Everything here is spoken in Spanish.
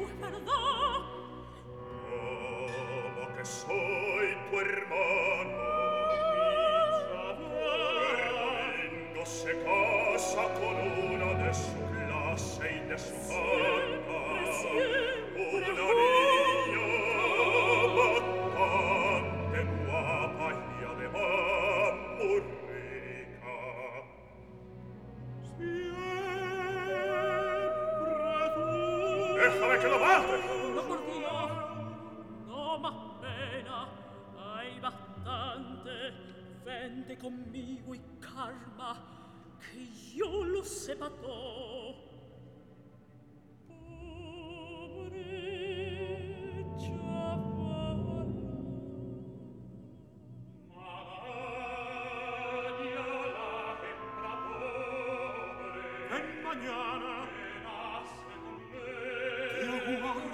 es verdad. Como que soy tu hermano, no se casa con una de su clase y de su banda. Una niña bastante guapa y además muy rica. Siempre tú. Déjame que lo mate. No, por Dios. No más pena. Hay bastante. Vente conmigo y calma, que yo lo sepa todo. Pobre chaval. Mañana la hembra pobre. Ven mañana. Que nace con me. Te aguardo.